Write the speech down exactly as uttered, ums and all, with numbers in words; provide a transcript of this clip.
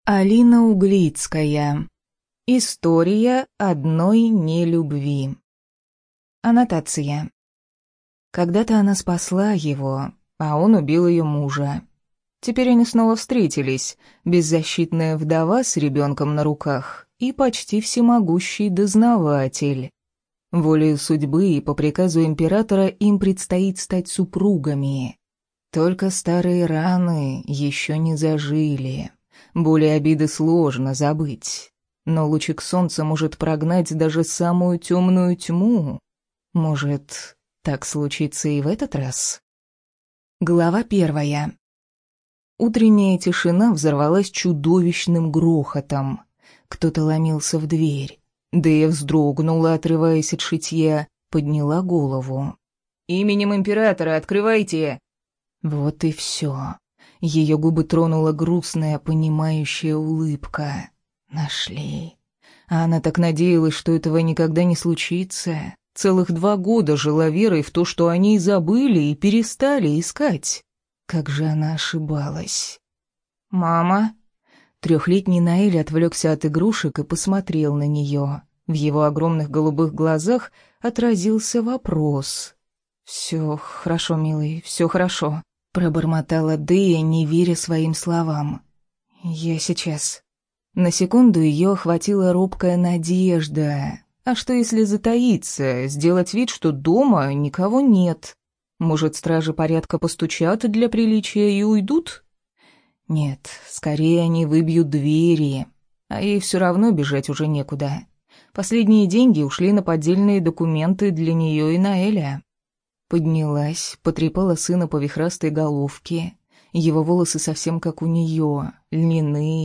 Алина Углицкая. История одной нелюбви. Аннотация. Когда-то она спасла его, а он убил ее мужа. Теперь они снова встретились, беззащитная вдова с ребенком на руках и почти всемогущий дознаватель. Волею судьбы и по приказу императора им предстоит стать супругами. Только старые раны еще не зажили. Боли и обиды сложно забыть. Но лучик солнца может прогнать даже самую темную тьму. Может, так случится и в этот раз? Глава первая. Утренняя тишина взорвалась чудовищным грохотом. Кто-то ломился в дверь. Дэя вздрогнула, отрываясь от шитья, подняла голову. «Именем императора открывайте!» Вот и все. Ее губы тронула грустная, понимающая улыбка. Нашли. А она так надеялась, что этого никогда не случится. Целых два года жила верой в то, что они забыли и перестали искать. Как же она ошибалась. «Мама?» Трехлетний Наэль отвлекся от игрушек и посмотрел на нее. В его огромных голубых глазах отразился вопрос. «Все хорошо, милый, все хорошо», — пробормотала Дэя, не веря своим словам. «Я сейчас». На секунду ее охватила робкая надежда. А что если затаиться, сделать вид, что дома никого нет? Может, стражи порядка постучат для приличия и уйдут? Нет, скорее они выбьют двери, а ей все равно бежать уже некуда. Последние деньги ушли на поддельные документы для нее и Наэля. Поднялась, потрепала сына по вихрастой головке. Его волосы совсем как у нее, льняные,